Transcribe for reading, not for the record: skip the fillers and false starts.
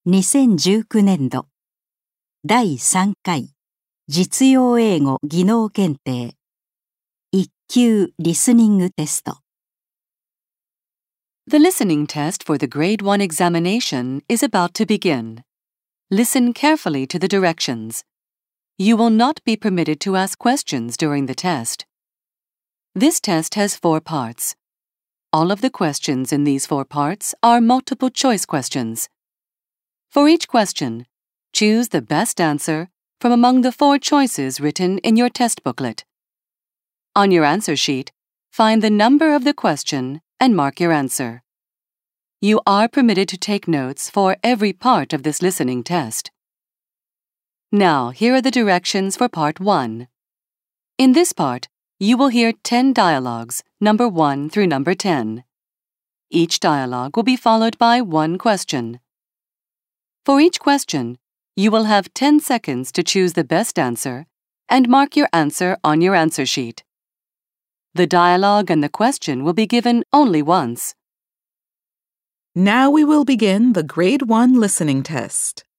2019年度第3回実用英語技能検定1級リスニングテスト The listening test for the Grade 1 examination is about to begin. Listen carefully to the directions. You will not be permitted to ask questions during the test. This test has 4 parts. All of the questions in these 4 parts are multiple choice questions. For each question, choose the best answer from among the 4 choices written in your test booklet. On your answer sheet, find the number of the question and mark your answer. You are permitted to take notes for every part of this listening test. Now, here are the directions for Part 1. In this part, you will hear 10 dialogues, number 1 through number 10. Each dialogue will be followed by 1 question. For each question, you will have 10 seconds to choose the best answer and mark your answer on your answer sheet. The dialogue and the question will be given only once. Now we will begin the Grade 1 listening test.